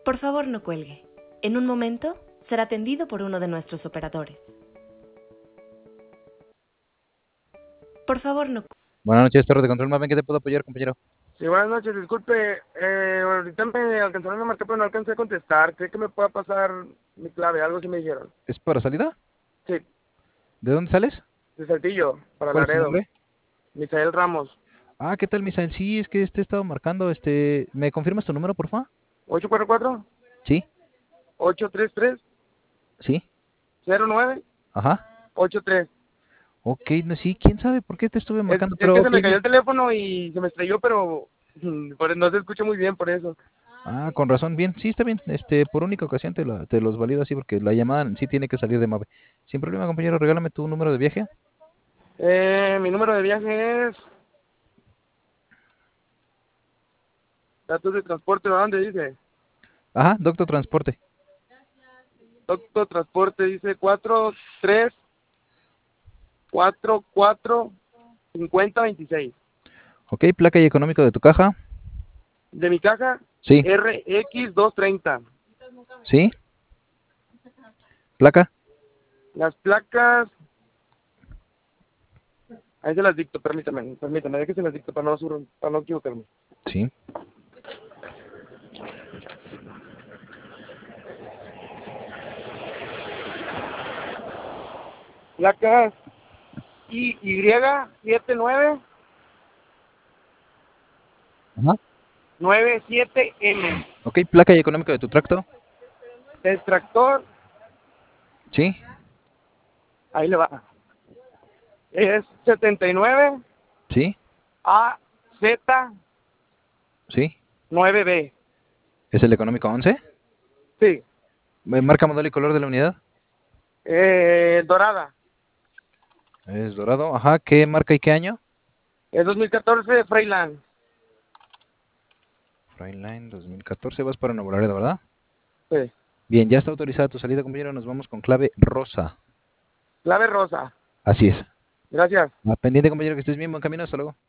Por favor, no cuelgue. En un momento será atendido por uno de nuestros operadores. Por favor, no. Buenas noches, Torre de Control. Más bien, ¿qué te puedo apoyar, compañero? Sí, buenas noches, disculpe, ahorita me alcanzaron a marcar, pero no alcancé a contestar. ¿Cree que me pueda pasar mi clave? Algo así me dijeron. ¿Es para salida? Sí, ¿De dónde sales? de Saltillo, para ¿Cuál es tu Laredo. nombre? Misael Ramos, Ah, ¿qué tal, Misael? Sí, es que he estado marcando, ¿me confirmas tu número, por favor? 844 Sí, 833 sí, 0983. ajá. Ok, no, sí, quién sabe por qué te estuve Es, marcando, es pero que ok, se me cayó bien. el teléfono y se me estrelló, pero no se escucha muy bien por eso. Ah, con razón, bien, sí, está bien. Por única ocasión te los valido así porque la llamada en sí tiene que salir de Mave. Sin problema, compañero, regálame tu número de viaje. Mi número de viaje es datos de transporte, ¿a dónde dice? Ajá, Doctor Transporte. Doctor Transporte dice 43445026. Ok, placa y económico de tu caja. De mi caja, Sí, RX230. sí, placa. Las placas, ahí se las dicto, permítame, de que se las dicto para no equivocarme. Sí, Placas Y7997M. ajá. Ok, placa y económico de tu tracto. El tractor, Sí, ahí le va. Es 79 sí, sí. AZ9B. ¿Es el económico 11? Sí, Marca, modelo y color de la unidad. dorada. Es dorado. Ajá, ¿qué marca y qué año? Es 2014 Freiland. Freightliner 2014, vas para Nuevo Laredo, ¿verdad? Sí. Bien, ya está autorizada tu salida, compañero. Nos vamos con clave rosa. Clave rosa. Así es. Gracias. Pendiente, compañero, que estés bien. Buen camino. Hasta luego.